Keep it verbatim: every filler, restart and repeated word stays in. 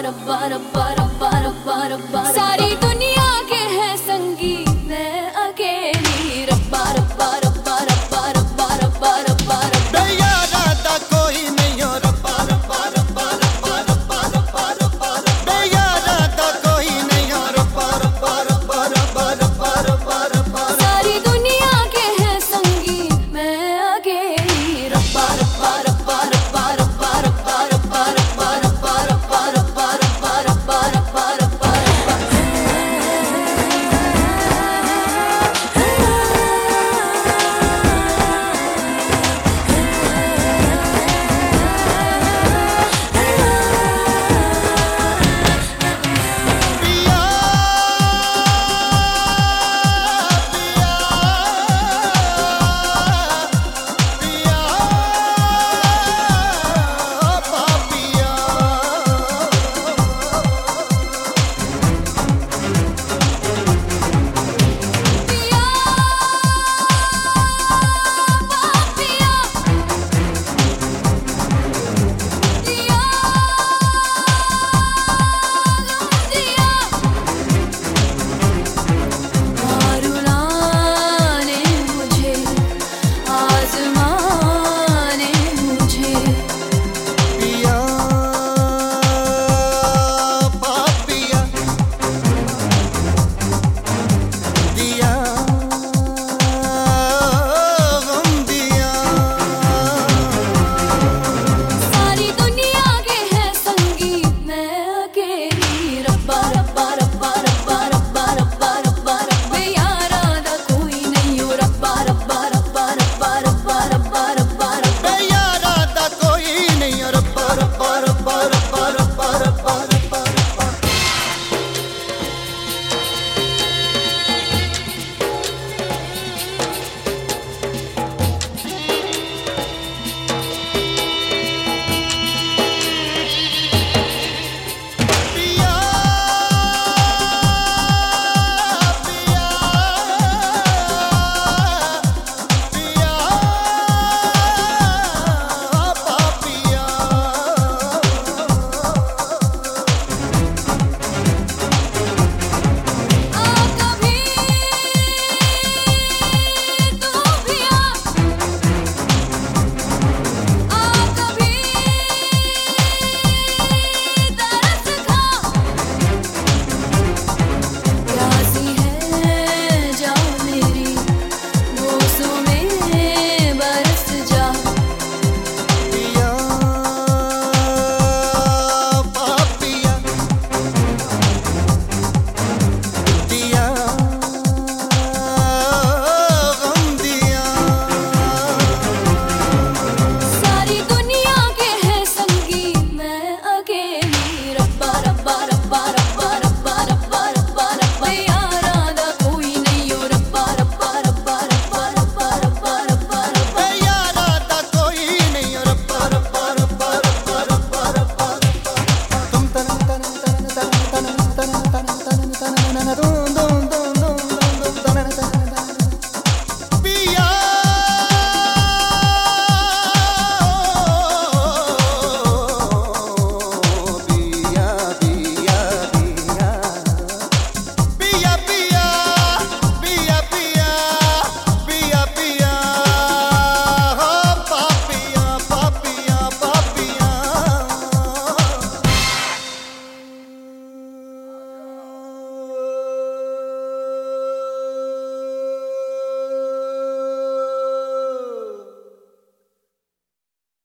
रब्बा रब्बा रब्बा रब्बा रब्बा सारी दुनिया के हैं संगी मैं अकेली रब्बा रब्बा रब्बा रब्बा रब्बा रब्बा रब्बा रब्बा यारा दा कोई नहीं हो रब्बा रब्बा रब्बा रब्बा रब्बा रब्बा रब्बा यारा दा कोई नहीं हो रब्बा रब्बा रब्बा रब्बा रब्बा रब्बा रब्बा सारी दुनिया के हैं संगी मैं अकेली रब्बा रब्बा रब्बा रब्बा रब्बा रब्बा रब्बा रब्बा रब्बा रब्बा रब्बा रब्बा रब्बा रब्बा रब्बा na na na